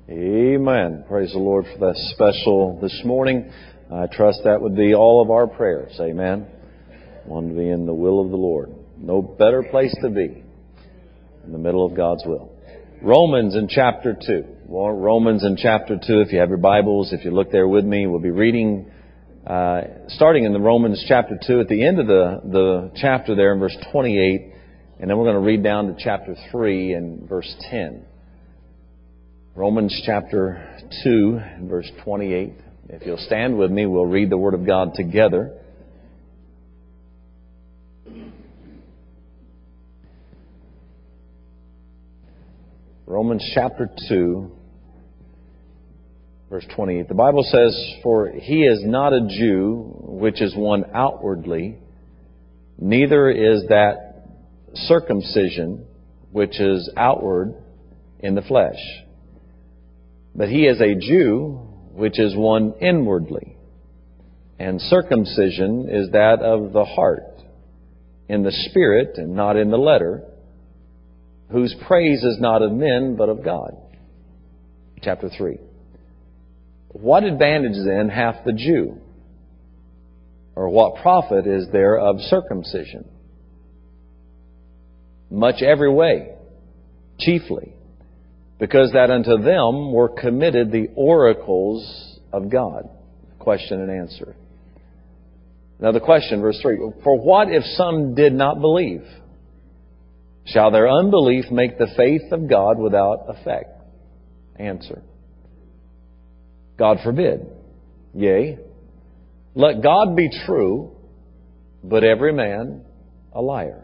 Amen. Praise the Lord for that special this morning. I trust that would be all of our prayers. Amen. Want to be in the will of the Lord. No better place to be in the middle of God's will. Romans in chapter 2. Well, Romans in chapter 2, if you have your Bibles, if you look there with me, we'll be reading, starting in the Romans chapter 2, at the end of the chapter there in verse 28, and then we're going to read down to chapter 3 and verse 10. Romans chapter 2 and verse 28. If you'll stand with me, we'll read the Word of God together. Romans chapter 2, verse 28. The Bible says, "For he is not a Jew, which is one outwardly, neither is that circumcision, which is outward in the flesh. But he is a Jew, which is one inwardly. And circumcision is that of the heart, in the spirit and not in the letter, whose praise is not of men, but of God." Chapter 3. "What advantage then hath the Jew? Or what profit is there of circumcision? Much every way, chiefly, because that unto them were committed the oracles of God." Question and answer. Now the question, verse 3. "For what if some did not believe? Shall their unbelief make the faith of God without effect?" Answer. God forbid. Yea, let God be true, but every man a liar.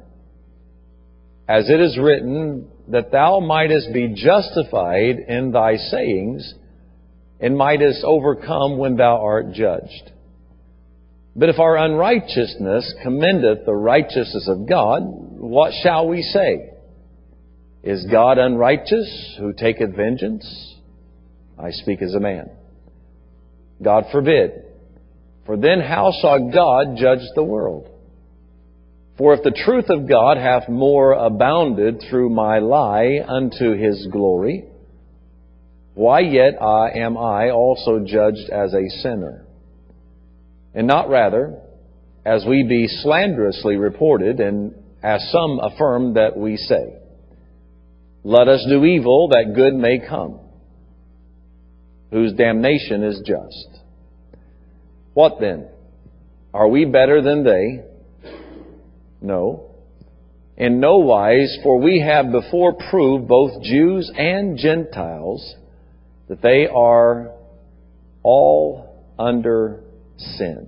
As it is written, that thou mightest be justified in thy sayings, and mightest overcome when thou art judged. But if our unrighteousness commendeth the righteousness of God, what shall we say? Is God unrighteous, who taketh vengeance? I speak as a man. God forbid. For then how shall God judge the world? For if the truth of God hath more abounded through my lie unto His glory, why yet am I also judged as a sinner? And not rather, as we be slanderously reported, and as some affirm that we say, let us do evil that good may come, whose damnation is just. What then? Are we better than they? No. In no wise, for we have before proved, both Jews and Gentiles, that they are all under sin.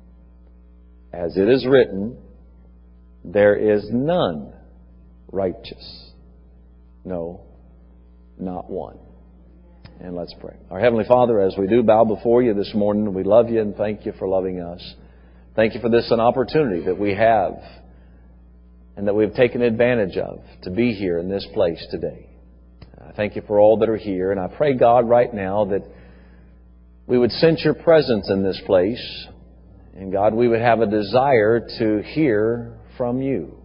As it is written, there is none righteous. No, not one. And let's pray. Our Heavenly Father, as we do bow before You this morning, we love You and thank You for loving us. Thank You for this an opportunity that we have and that we've taken advantage of to be here in this place today. I thank You for all that are here, and I pray, God, right now that we would sense Your presence in this place, and God, we would have a desire to hear from You.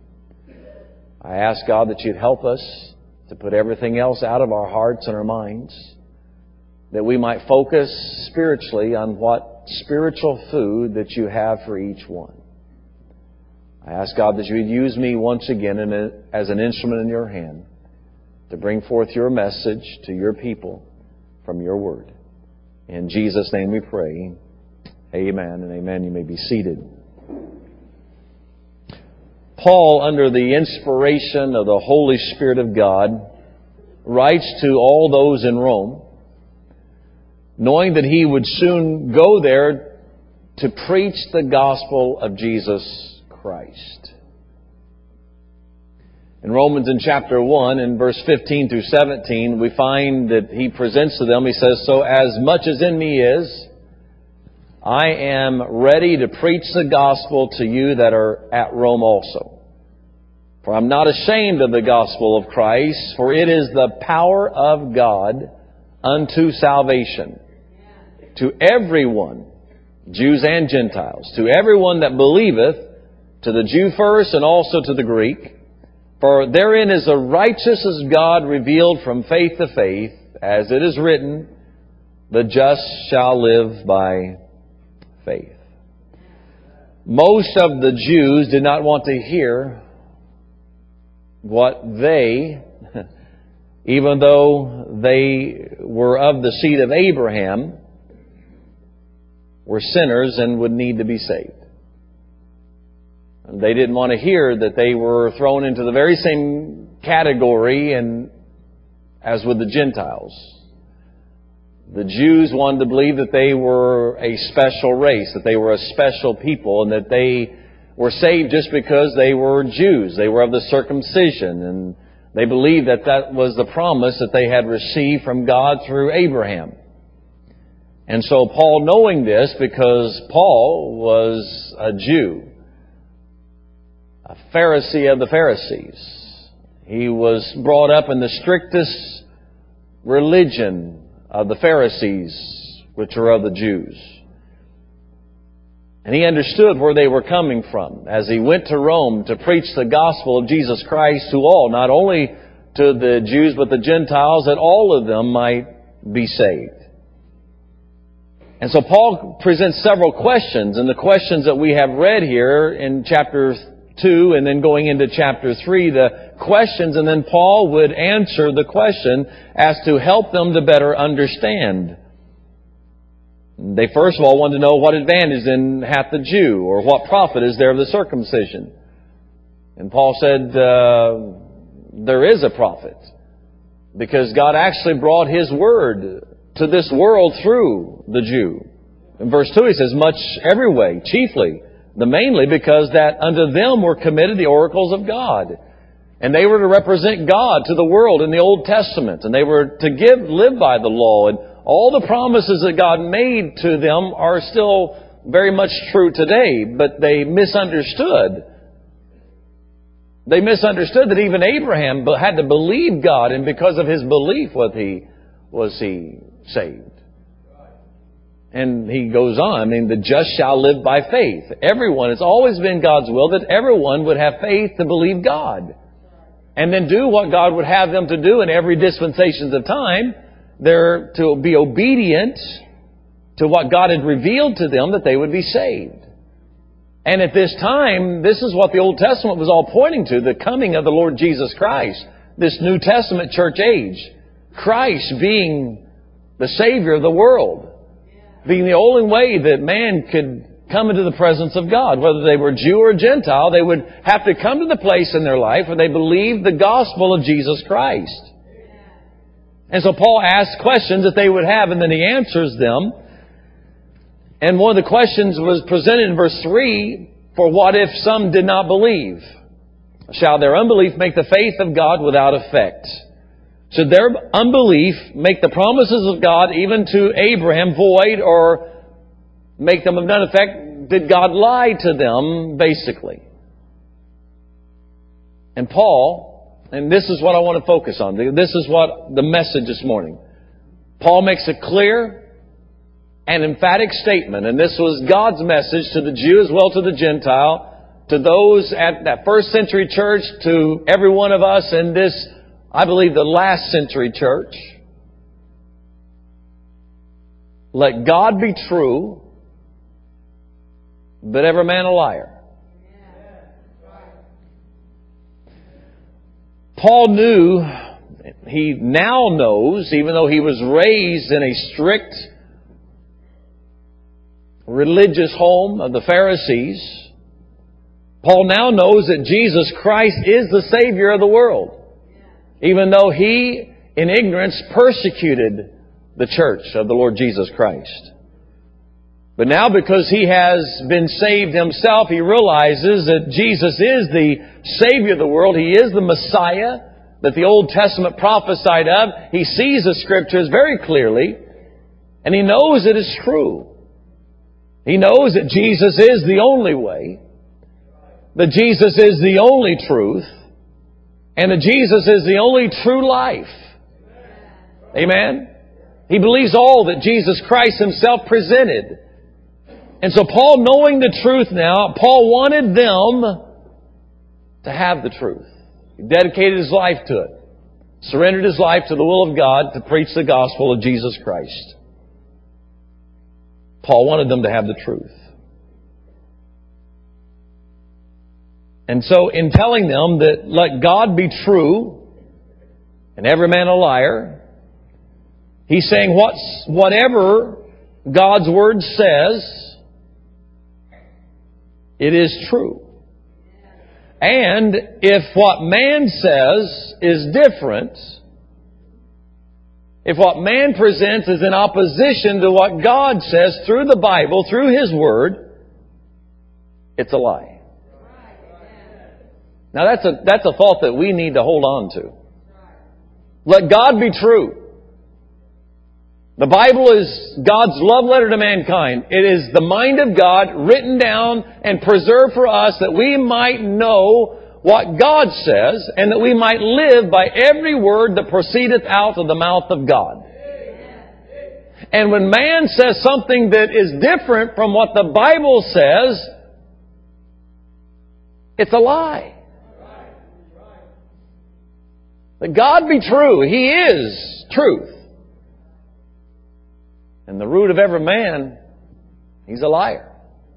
I ask, God, that You'd help us to put everything else out of our hearts and our minds, that we might focus spiritually on what spiritual food that You have for each one. I ask, God, that You would use me once again as an instrument in Your hand to bring forth Your message to Your people from Your Word. In Jesus' name we pray. Amen and amen. You may be seated. Paul, under the inspiration of the Holy Spirit of God, writes to all those in Rome, knowing that he would soon go there to preach the gospel of Jesus Christ. In Romans in chapter 1, in verse 15 through 17, we find that he presents to them, he says, "So as much as in me is, I am ready to preach the gospel to you that are at Rome also. For I'm not ashamed of the gospel of Christ, for it is the power of God unto salvation, to everyone, Jews and Gentiles, to everyone that believeth, to the Jew first and also to the Greek. For therein is the righteousness of God revealed from faith to faith, as it is written, the just shall live by faith. Most of the Jews did not want to hear what they, even though they were of the seed of Abraham, were sinners and would need to be saved. They didn't want to hear that they were thrown into the very same category as with the Gentiles. The Jews wanted to believe that they were a special race, that they were a special people, and that they were saved just because they were Jews. They were of the circumcision, and they believed that that was the promise that they had received from God through Abraham. And so Paul, knowing this, because Paul was a Jew, a Pharisee of the Pharisees, he was brought up in the strictest religion of the Pharisees, which are of the Jews. And he understood where they were coming from as he went to Rome to preach the gospel of Jesus Christ to all, not only to the Jews but the Gentiles, that all of them might be saved. And so Paul presents several questions, and the questions that we have read here in chapter 2 and then going into chapter 3, the questions, and then Paul would answer the question as to help them to better understand. They first of all wanted to know what advantage then hath the Jew, or what profit is there of the circumcision. And Paul said, there is a profit, because God actually brought His Word to this world through the Jew. In verse 2 he says, much every way, chiefly, the mainly because that unto them were committed the oracles of God. And they were to represent God to the world in the Old Testament. And they were to live by the law. And all the promises that God made to them are still very much true today. But they misunderstood. They misunderstood that even Abraham had to believe God. And because of his belief was he saved. And he goes on, the just shall live by faith. Everyone, it's always been God's will that everyone would have faith to believe God. And then do what God would have them to do in every dispensation of time. They're to be obedient to what God had revealed to them, that they would be saved. And at this time, this is what the Old Testament was all pointing to, the coming of the Lord Jesus Christ. This New Testament church age. Christ being the Savior of the world. Being the only way that man could come into the presence of God. Whether they were Jew or Gentile, they would have to come to the place in their life where they believed the gospel of Jesus Christ. And so Paul asks questions that they would have, and then he answers them. And one of the questions was presented in verse 3, for what if some did not believe? Shall their unbelief make the faith of God without effect? Should their unbelief make the promises of God, even to Abraham, void, or make them of none effect? Did God lie to them, basically? And Paul, and this is what I want to focus on. This is what the message this morning. Paul makes a clear and emphatic statement, and this was God's message to the Jew as well to the Gentile, to those at that first century church, to every one of us in this, I believe, the last century church. Let God be true, but every man a liar. Paul knew, he now knows, even though he was raised in a strict religious home of the Pharisees, Paul now knows that Jesus Christ is the Savior of the world. Even though he, in ignorance, persecuted the church of the Lord Jesus Christ. But now, because he has been saved himself, he realizes that Jesus is the Savior of the world. He is the Messiah that the Old Testament prophesied of. He sees the Scriptures very clearly, and he knows it is true. He knows that Jesus is the only way, that Jesus is the only truth, and that Jesus is the only true life. Amen? He believes all that Jesus Christ Himself presented. And so Paul, knowing the truth now, Paul wanted them to have the truth. He dedicated his life to it. surrendered his life to the will of God to preach the gospel of Jesus Christ. Paul wanted them to have the truth. And so in telling them that let God be true and every man a liar, he's saying whatever God's Word says, it is true. And if what man says is different, if what man presents is in opposition to what God says through the Bible, through His Word, it's a lie. Now that's a thought that we need to hold on to. Let God be true. The Bible is God's love letter to mankind. It is the mind of God written down and preserved for us that we might know what God says and that we might live by every word that proceedeth out of the mouth of God. And when man says something that is different from what the Bible says, it's a lie. Let God be true. He is truth. And the root of every man, he's a liar.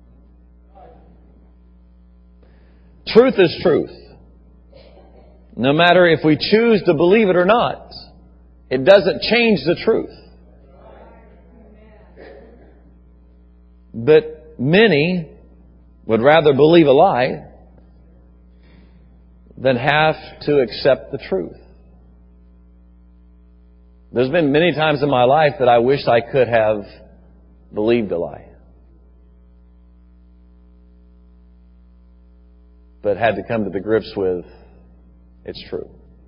Truth is truth. No matter if we choose to believe it or not, it doesn't change the truth. But many would rather believe a lie than have to accept the truth. There's been many times in my life that I wish I could have believed a lie. But had to come to the grips with, it's true.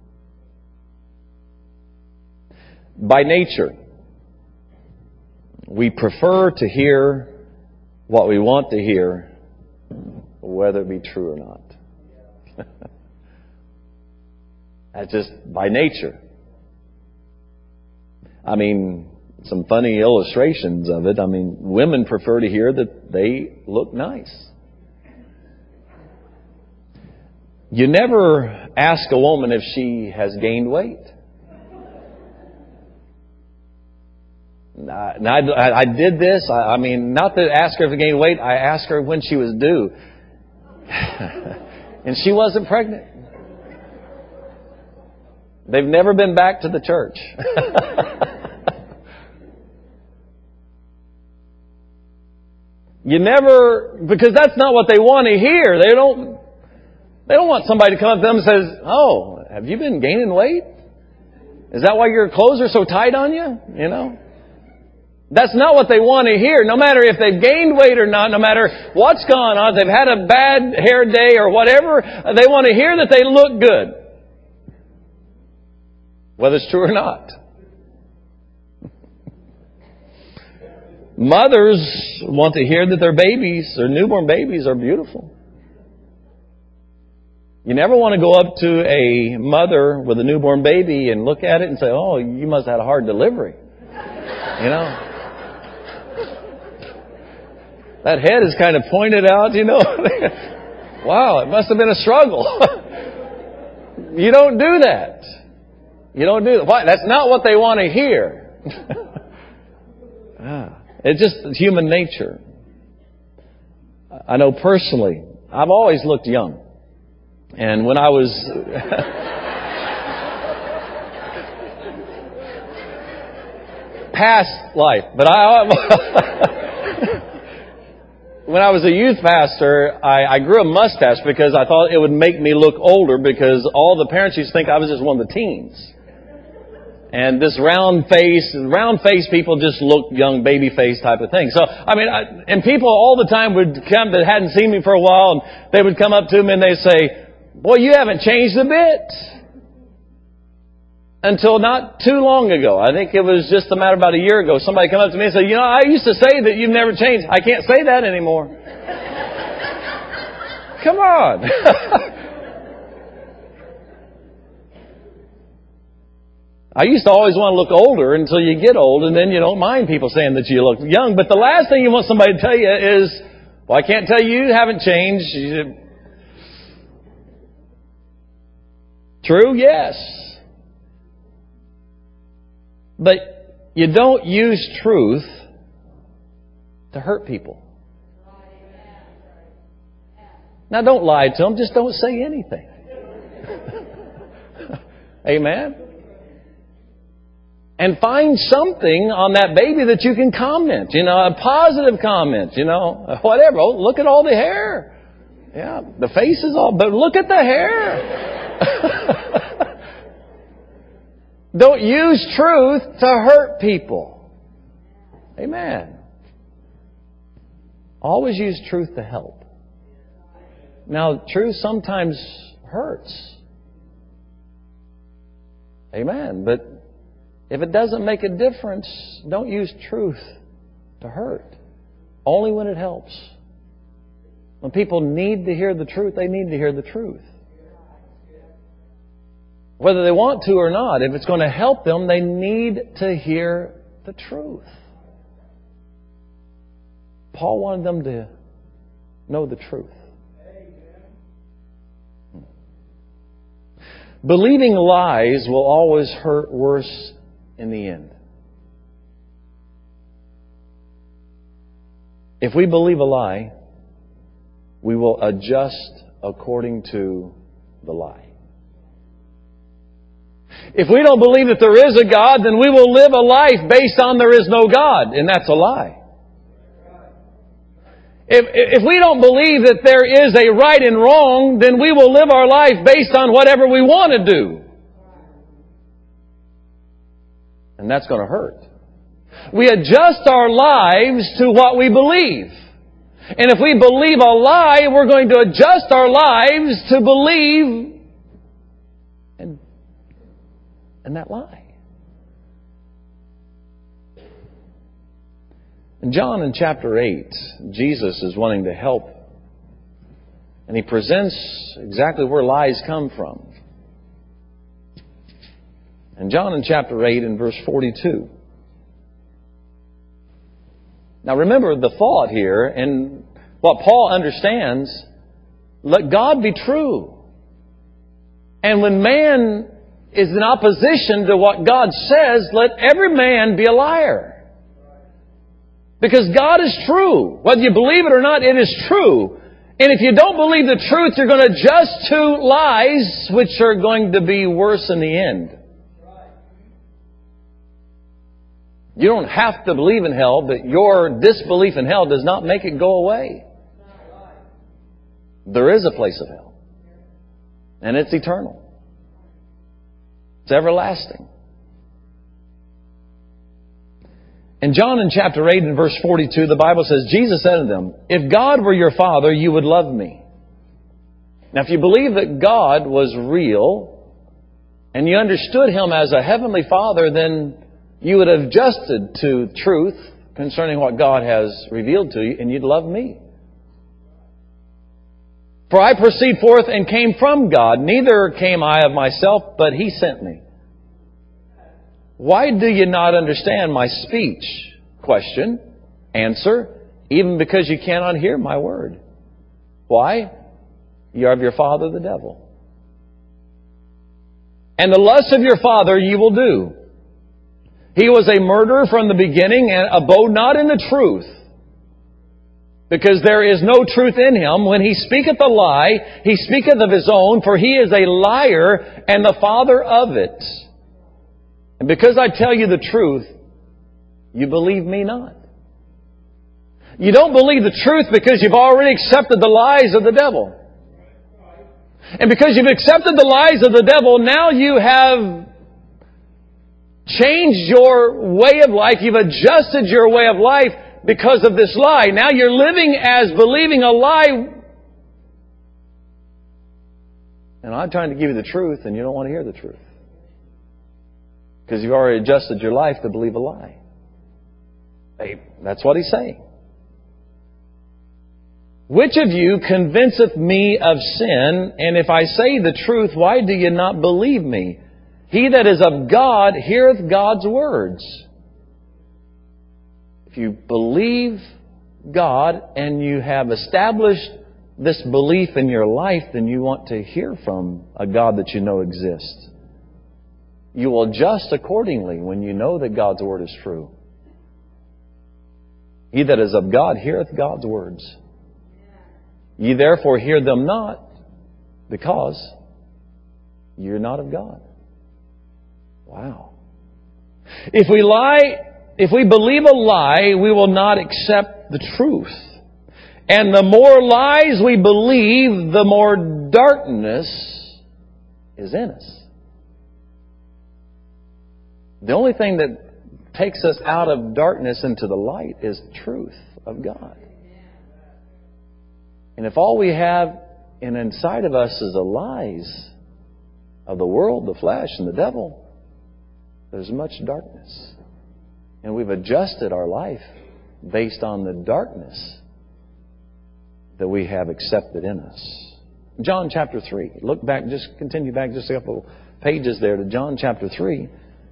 By nature, we prefer to hear what we want to hear, whether it be true or not. That's just by nature. I mean, some funny illustrations of it. I mean, women prefer to hear that they look nice. You never ask a woman if she has gained weight. I did this. I mean, not to ask her if she gained weight. I asked her when she was due. And she wasn't pregnant. They've never been back to the church. You never, because that's not what they want to hear. They don't want somebody to come up to them and says, "Oh, have you been gaining weight? Is that why your clothes are so tight on you?" You know? That's not what they want to hear. No matter if they've gained weight or not, no matter what's gone on, if they've had a bad hair day or whatever, they want to hear that they look good. Whether it's true or not. Mothers want to hear that their babies, their newborn babies, are beautiful. You never want to go up to a mother with a newborn baby and look at it and say, "Oh, you must have had a hard delivery." You know? That head is kind of pointed out, you know. Wow, it must have been a struggle. You don't do that. You don't do that. Why? That's not what they want to hear. It's just human nature. I know personally, I've always looked young. And when I was... past life. But when I was a youth pastor, I grew a mustache because I thought it would make me look older, because all the parents used to think I was just one of the teens. And this round face people just look young, baby face type of thing. So, I mean, and people all the time would come that hadn't seen me for a while, and they would come up to me and they'd say, "Boy, you haven't changed a bit." Until not too long ago. I think it was just a matter about a year ago. Somebody come up to me and said, "You know, I used to say that you've never changed." I can't say that anymore. Come on. I used to always want to look older until you get old, and then you don't mind people saying that you look young. But the last thing you want somebody to tell you is, "Well, I can't tell you haven't changed." True? Yes. But you don't use truth to hurt people. Now, don't lie to them. Just don't say anything. Amen? And find something on that baby that you can comment. You know, a positive comment. You know, whatever. Oh, look at all the hair. Yeah, the face is all... But look at the hair. Don't use truth to hurt people. Amen. Always use truth to help. Now, truth sometimes hurts. Amen. But if it doesn't make a difference, don't use truth to hurt. Only when it helps. When people need to hear the truth, they need to hear the truth. Whether they want to or not, if it's going to help them, they need to hear the truth. Paul wanted them to know the truth. Believing lies will always hurt worse in the end. If we believe a lie, we will adjust according to the lie. If we don't believe that there is a God, then we will live a life based on there is no God, and that's a lie. If we don't believe that there is a right and wrong, then we will live our life based on whatever we want to do. And that's going to hurt. We adjust our lives to what we believe. And if we believe a lie, we're going to adjust our lives to believe in that lie. In John in chapter 8, Jesus is wanting to help. And He presents exactly where lies come from. And John in chapter 8 in verse 42. Now remember the thought here and what Paul understands. Let God be true. And when man is in opposition to what God says, let every man be a liar. Because God is true. Whether you believe it or not, it is true. And if you don't believe the truth, you're going to adjust to lies, which are going to be worse in the end. You don't have to believe in hell, but your disbelief in hell does not make it go away. There is a place of hell. And it's eternal. It's everlasting. In John in chapter 8 and verse 42, the Bible says, Jesus said to them, if God were your Father, you would love me. Now, if you believe that God was real, and you understood Him as a heavenly Father, then you would have adjusted to truth concerning what God has revealed to you, and you'd love me. For I proceed forth and came from God, neither came I of myself, but He sent me. Why do you not understand my speech? Question. Answer. Even because you cannot hear my word. Why? You are of your father the devil. And the lusts of your father you will do. He was a murderer from the beginning and abode not in the truth. Because there is no truth in him. When he speaketh a lie, he speaketh of his own, for he is a liar and the father of it. And because I tell you the truth, you believe me not. You don't believe the truth because you've already accepted the lies of the devil. And because you've accepted the lies of the devil, now you have changed your way of life. You've adjusted your way of life because of this lie. Now you're living as believing a lie. And I'm trying to give you the truth and you don't want to hear the truth. Because you've already adjusted your life to believe a lie. Hey, that's what he's saying. Which of you convinceth me of sin? And if I say the truth, why do you not believe me? He that is of God heareth God's words. If you believe God and you have established this belief in your life, then you want to hear from a God that you know exists. You will adjust accordingly when you know that God's Word is true. He that is of God heareth God's words. Ye therefore hear them not, because you're not of God. Wow. If we believe a lie, we will not accept the truth. And the more lies we believe, the more darkness is in us. The only thing that takes us out of darkness into the light is the truth of God. And if all we have inside of us is the lies of the world, the flesh, and the devil, there's much darkness. And we've adjusted our life based on the darkness that we have accepted in us. John chapter 3. Look back, just continue back just a couple pages there to John chapter 3.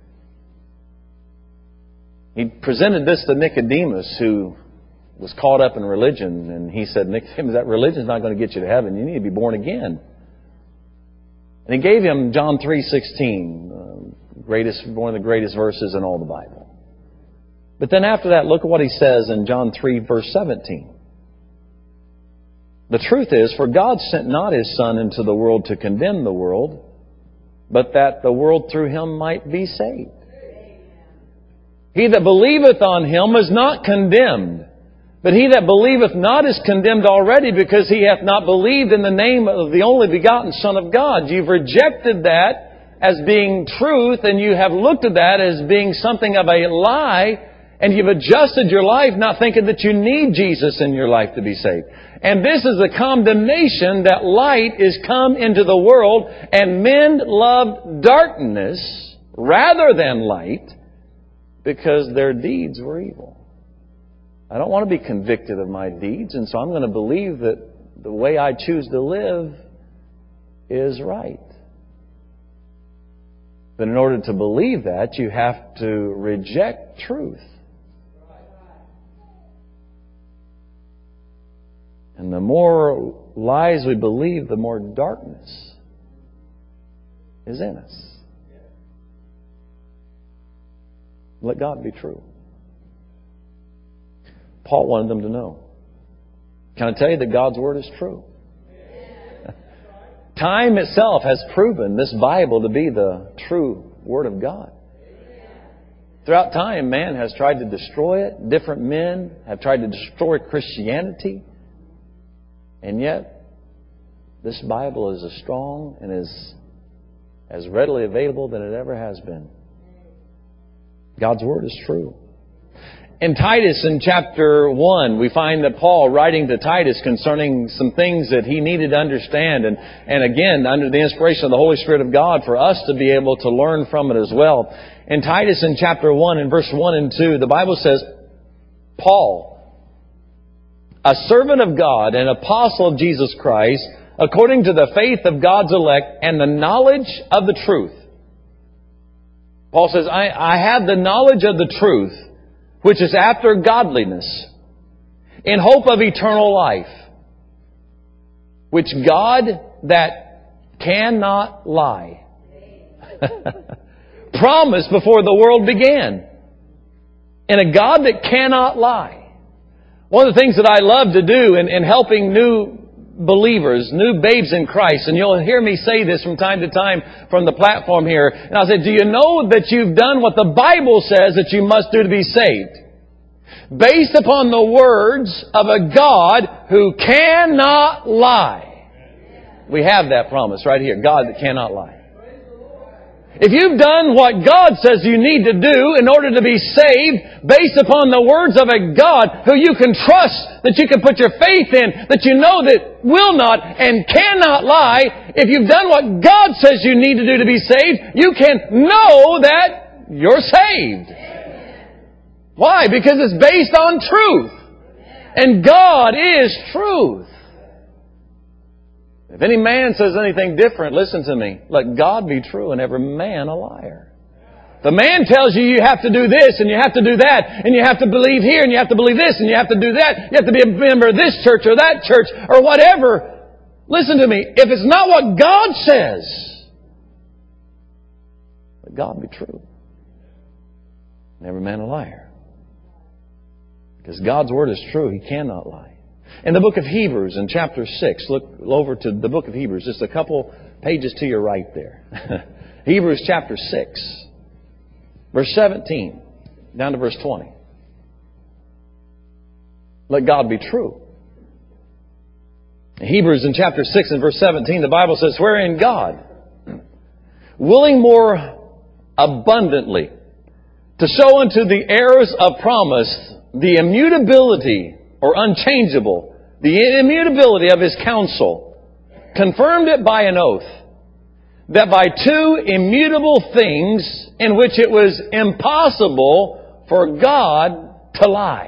He presented this to Nicodemus, who was caught up in religion, and he said, Nicodemus, that religion's not going to get you to heaven. You need to be born again. And he gave him John 3:16, one of the greatest verses in all the Bible. But then after that, look at what he says in John 3, verse 17. The truth is, for God sent not His Son into the world to condemn the world, but that the world through Him might be saved. He that believeth on Him is not condemned. But he that believeth not is condemned already, because he hath not believed in the name of the only begotten Son of God. You've rejected that as being truth, and you have looked at that as being something of a lie, and you've adjusted your life not thinking that you need Jesus in your life to be saved. And this is the condemnation that light is come into the world, and men loved darkness rather than light, because their deeds were evil. I don't want to be convicted of my deeds, and so I'm going to believe that the way I choose to live is right. But in order to believe that, you have to reject truth. And the more lies we believe, the more darkness is in us. Let God be true. Paul wanted them to know. Can I tell you that God's Word is true? Time itself has proven this Bible to be the true Word of God. Throughout time, man has tried to destroy it. Different men have tried to destroy Christianity. And yet, this Bible is as strong and as readily available than it ever has been. God's Word is true. In Titus, in chapter 1, we find that Paul, writing to Titus concerning some things that he needed to understand, and again, under the inspiration of the Holy Spirit of God, for us to be able to learn from it as well. In Titus, in chapter 1, in verse 1 and 2, the Bible says, Paul, a servant of God and apostle of Jesus Christ, according to the faith of God's elect and the knowledge of the truth. Paul says, I have the knowledge of the truth, which is after godliness, in hope of eternal life, which God that cannot lie promised before the world began. And a God that cannot lie. One of the things that I love to do in helping new believers, new babes in Christ, and you'll hear me say this from time to time from the platform here, and I'll say, do you know that you've done what the Bible says that you must do to be saved? Based upon the words of a God who cannot lie. We have that promise right here. God that cannot lie. If you've done what God says you need to do in order to be saved, based upon the words of a God who you can trust, that you can put your faith in, that you know that will not and cannot lie, if you've done what God says you need to do to be saved, you can know that you're saved. Why? Because it's based on truth. And God is truth. If any man says anything different, listen to me. Let God be true and every man a liar. The man tells you you have to do this and you have to do that and you have to believe here and you have to believe this and you have to do that. You have to be a member of this church or that church or whatever. Listen to me. If it's not what God says, Let God be true. And every man a liar. Because God's Word is true. He cannot lie. In the book of Hebrews, in chapter 6, look over to the book of Hebrews, just a couple pages to your right there. Hebrews chapter 6, verse 17, down to verse 20. Let God be true. In Hebrews in chapter 6 and verse 17, the Bible says, wherein God, willing more abundantly to show unto the heirs of promise the immutability or unchangeable, the immutability of His counsel, confirmed it by an oath, that by two immutable things in which it was impossible for God to lie,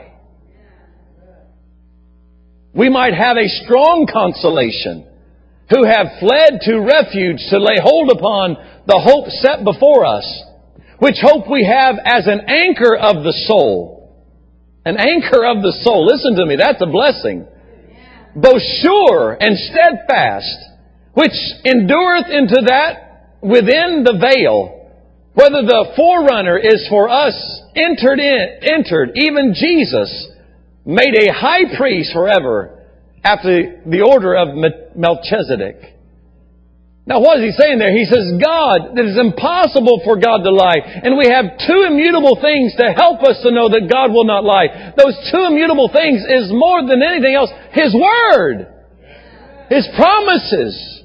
we might have a strong consolation, who have fled to refuge to lay hold upon the hope set before us, which hope we have as an anchor of the soul. An anchor of the soul. Listen to me, that's a blessing. Both sure and steadfast, which endureth into that within the veil, whether the forerunner is for us entered, even Jesus, made a high priest forever after the order of Melchizedek. Now what is he saying there? He says, God, it is impossible for God to lie. And we have two immutable things to help us to know that God will not lie. Those two immutable things is more than anything else His Word, His promises,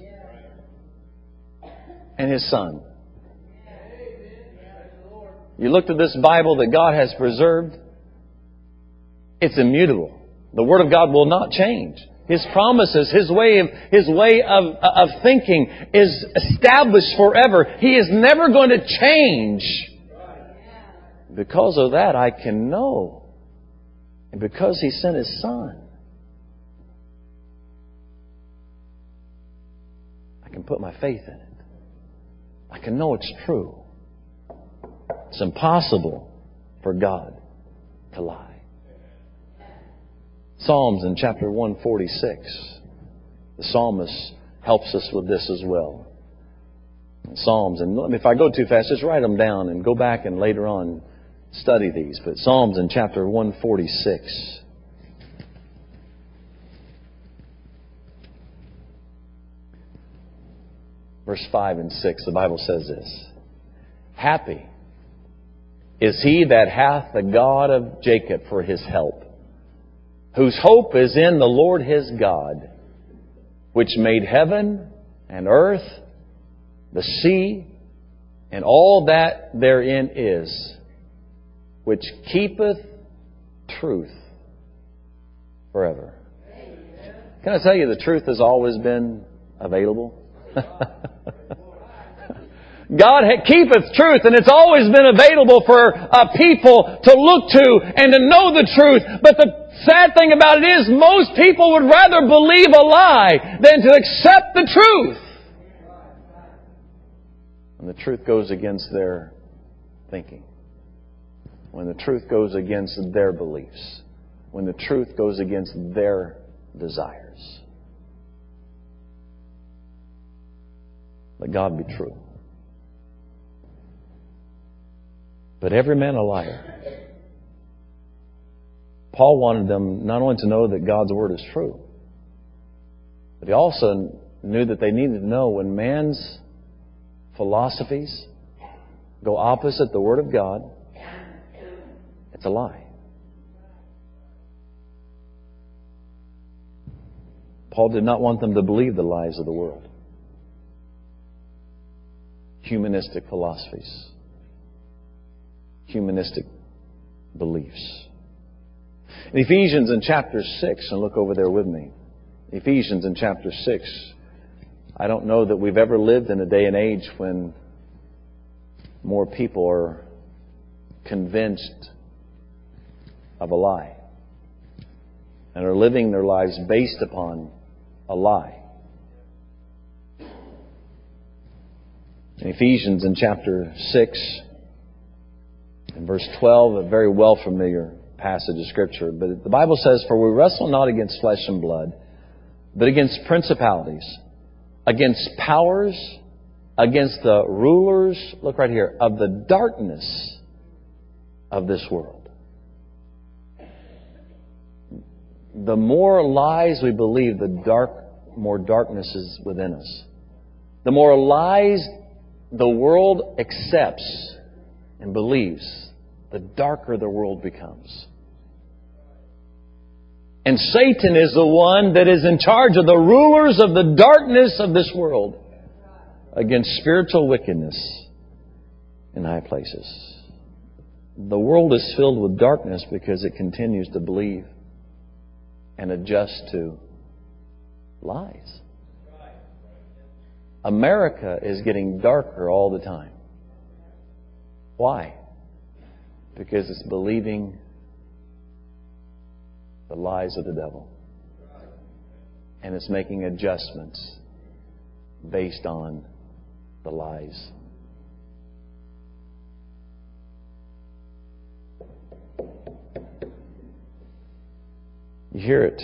and His Son. You looked at this Bible that God has preserved. It's immutable. The Word of God will not change. His promises, His way of thinking is established forever. He is never going to change. Because of that, I can know. And because He sent His Son, I can put my faith in it. I can know it's true. It's impossible for God to lie. Psalms in chapter 146. The psalmist helps us with this as well. Psalms, and if I go too fast, just write them down and go back and later on study these. But Psalms in chapter 146. Verse 5 and 6, the Bible says this. Happy is he that hath the God of Jacob for his help, whose hope is in the Lord his God, which made heaven and earth, the sea, and all that therein is, which keepeth truth forever. Can I tell you, the truth has always been available? God keepeth truth, and it's always been available for people to look to and to know the truth. But the sad thing about it is most people would rather believe a lie than to accept the truth. When the truth goes against their thinking, when the truth goes against their beliefs, when the truth goes against their desires. Let God be true. But every man a liar. Paul wanted them not only to know that God's Word is true, but he also knew that they needed to know when man's philosophies go opposite the Word of God, it's a lie. Paul did not want them to believe the lies of the world. Humanistic philosophies. Humanistic beliefs. In Ephesians in chapter 6, and look over there with me. Ephesians in chapter 6. I don't know that we've ever lived in a day and age when more people are convinced of a lie and are living their lives based upon a lie. In Ephesians in chapter 6, in verse 12, a very well familiar passage of Scripture. But the Bible says, for we wrestle not against flesh and blood, but against principalities, against powers, against the rulers, look right here, of the darkness of this world. The more lies we believe, the more darkness is within us. The more lies the world accepts and believes, the darker the world becomes. And Satan is the one that is in charge of the rulers of the darkness of this world against spiritual wickedness in high places. The world is filled with darkness because it continues to believe and adjust to lies. America is getting darker all the time. Why? Because it's believing the lies of the devil. And it's making adjustments based on the lies. You hear it.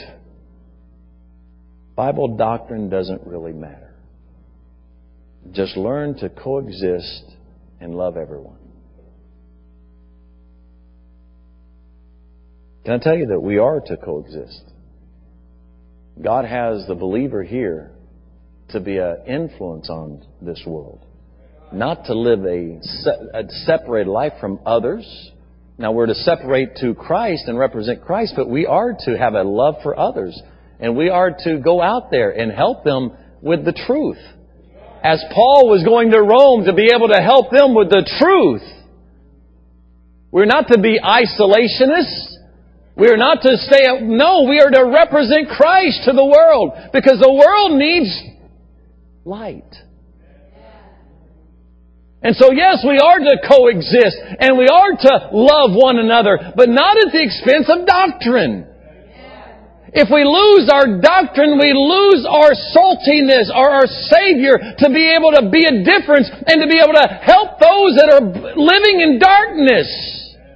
Bible doctrine doesn't really matter. Just learn to coexist and love everyone. Can I tell you that we are to coexist? God has the believer here to be an influence on this world. Not to live a separated life from others. Now we're to separate to Christ and represent Christ, but we are to have a love for others. And we are to go out there and help them with the truth. As Paul was going to Rome to be able to help them with the truth. We're not to be isolationists. We are not to stay... No, we are to represent Christ to the world. Because the world needs light. And so yes, we are to coexist. And we are to love one another. But not at the expense of doctrine. If we lose our doctrine, we lose our saltiness or our Savior to be able to be a difference and to be able to help those that are living in darkness.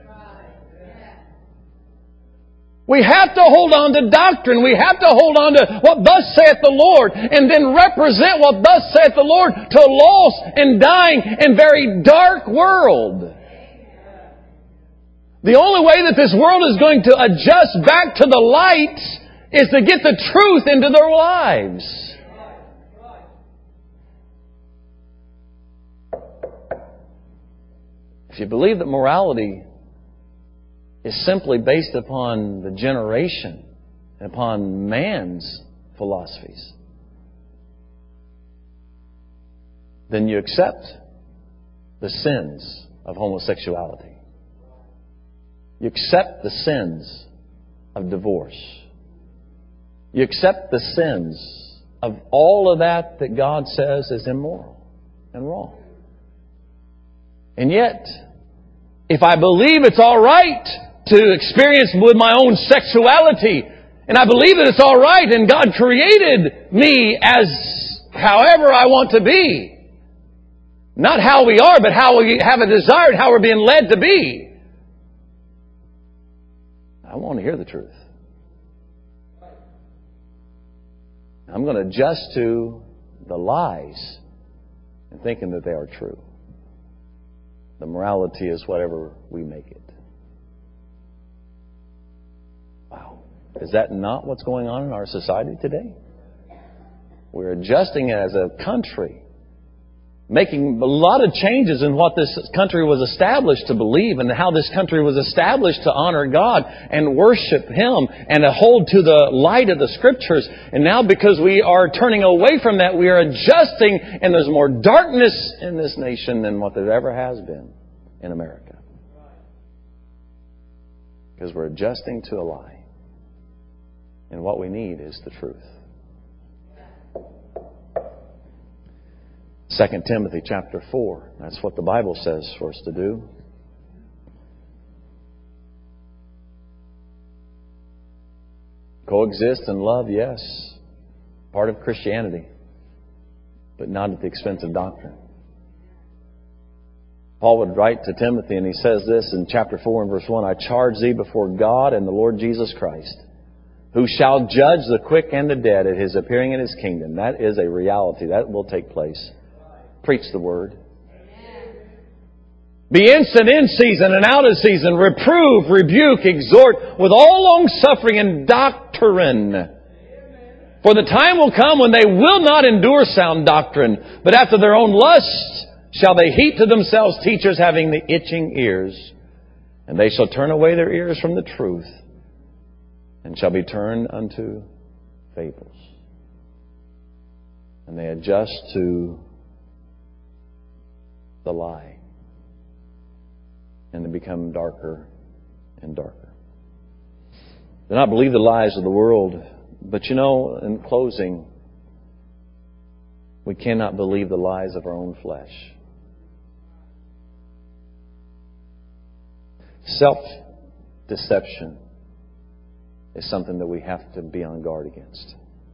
We have to hold on to doctrine. We have to hold on to what thus saith the Lord and then represent what thus saith the Lord to a lost and dying and very dark world. The only way that this world is going to adjust back to the light is to get the truth into their lives. If you believe that morality is simply based upon the generation, upon man's philosophies, then you accept the sins of homosexuality. You accept the sins of divorce. You accept the sins of all of that God says is immoral and wrong. And yet, if I believe it's all right to experience with my own sexuality, and I believe that it's all right and God created me as however I want to be, not how we are, but how we have a desire, how we're being led to be, I want to hear the truth. I'm going to adjust to the lies and thinking that they are true. The morality is whatever we make it. Wow. Is that not what's going on in our society today? We're adjusting as a country, making a lot of changes in what this country was established to believe and how this country was established to honor God and worship Him and to hold to the light of the Scriptures. And now because we are turning away from that, we are adjusting, and there's more darkness in this nation than what there ever has been in America. Because we're adjusting to a lie. And what we need is the truth. 2 Timothy chapter 4. That's what the Bible says for us to do. Coexist and love, yes. Part of Christianity. But not at the expense of doctrine. Paul would write to Timothy and he says this in chapter 4 and verse 1, I charge thee before God and the Lord Jesus Christ, who shall judge the quick and the dead at His appearing in His kingdom. That is a reality. That will take place. Preach the Word. Be instant in season and out of season. Reprove, rebuke, exhort with all long suffering and doctrine. For the time will come when they will not endure sound doctrine, but after their own lust shall they heap to themselves teachers having the itching ears. And they shall turn away their ears from the truth, and shall be turned unto fables. And they adjust to the lie. And they become darker and darker. Do not believe the lies of the world. But in closing, we cannot believe the lies of our own flesh. Self-deception is something that we have to be on guard against.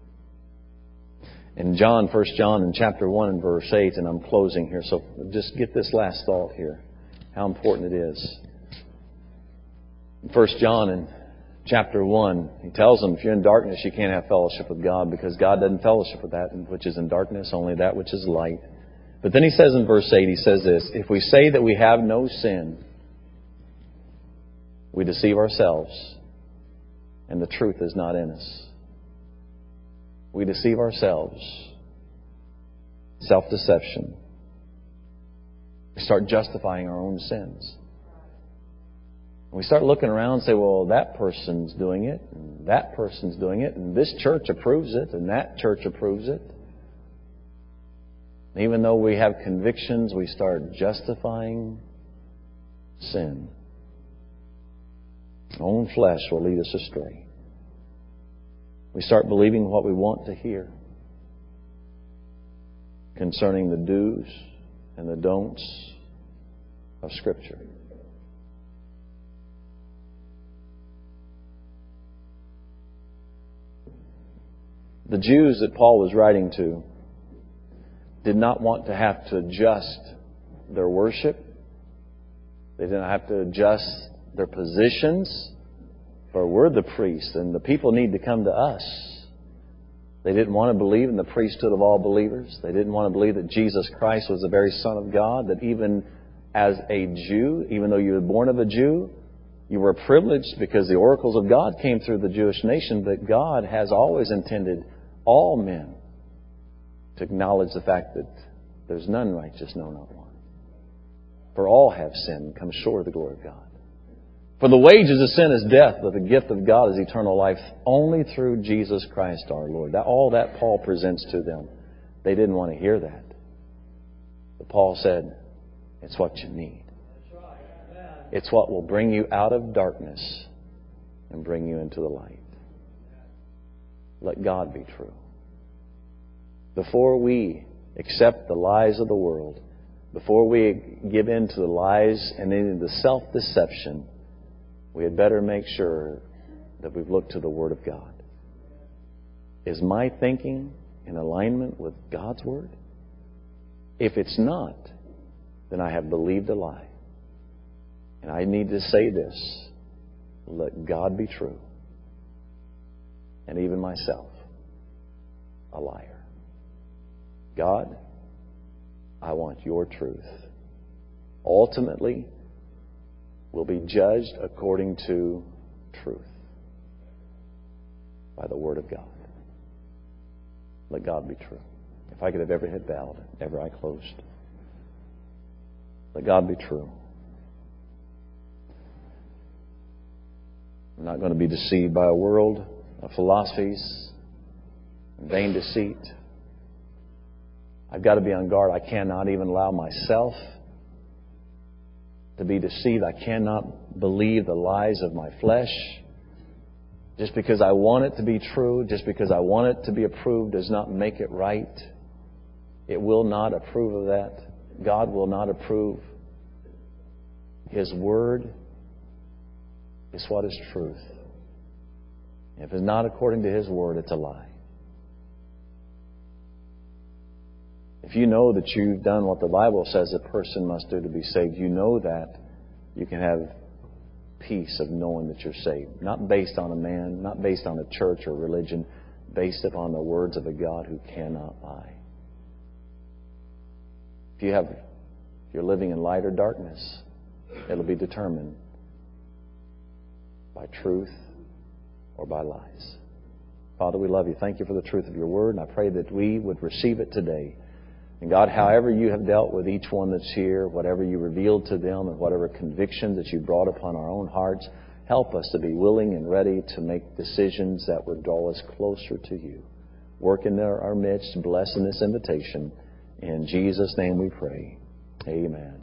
In 1 John in chapter 1 and verse 8, and I'm closing here, so just get this last thought here, how important it is. In 1 John in chapter 1, he tells them, if you're in darkness, you can't have fellowship with God, because God doesn't fellowship with that which is in darkness, only that which is light. But then he says in verse 8, he says this, if we say that we have no sin, we deceive ourselves, and the truth is not in us. We deceive ourselves. Self-deception. We start justifying our own sins. We start looking around and say, well, that person's doing it, and that person's doing it, and this church approves it, and that church approves it. And even though we have convictions, we start justifying sin. Our own flesh will lead us astray. We start believing what we want to hear concerning the do's and the don'ts of Scripture. The Jews that Paul was writing to did not want to have to adjust their worship. They didn't have to adjust their positions. For we're the priests, and the people need to come to us. They didn't want to believe in the priesthood of all believers. They didn't want to believe that Jesus Christ was the very Son of God, that even as a Jew, even though you were born of a Jew, you were privileged because the oracles of God came through the Jewish nation, but God has always intended all men to acknowledge the fact that there's none righteous, no, not one. For all have sinned and come short of the glory of God. For the wages of sin is death, but the gift of God is eternal life only through Jesus Christ our Lord. All that Paul presents to them. They didn't want to hear that. But Paul said, it's what you need. It's what will bring you out of darkness and bring you into the light. Let God be true. Before we accept the lies of the world, before we give in to the lies and into the self-deception, we had better make sure that we've looked to the Word of God. Is my thinking in alignment with God's Word? If it's not, then I have believed a lie. And I need to say this: let God be true, and even myself a liar. God, I want your truth. Ultimately, we'll be judged according to truth by the Word of God. Let God be true. If I could have every head bowed, every eye closed. Let God be true. I'm not going to be deceived by a world of philosophies and vain deceit. I've got to be on guard. I cannot even allow myself to be deceived. I cannot believe the lies of my flesh. Just because I want it to be true, just because I want it to be approved, does not make it right. It will not approve of that. God will not approve. His Word is what is truth. If it's not according to His Word, it's a lie. If you know that you've done what the Bible says a person must do to be saved, you know that, you can have peace of knowing that you're saved. Not based on a man, not based on a church or religion, based upon the words of a God who cannot lie. If you're living in light or darkness, it'll be determined by truth or by lies. Father, we love you. Thank you for the truth of your word, and I pray that we would receive it today. And God, however you have dealt with each one that's here, whatever you revealed to them, and whatever conviction that you brought upon our own hearts, help us to be willing and ready to make decisions that would draw us closer to you. Work in our midst, bless in this invitation. In Jesus' name we pray. Amen.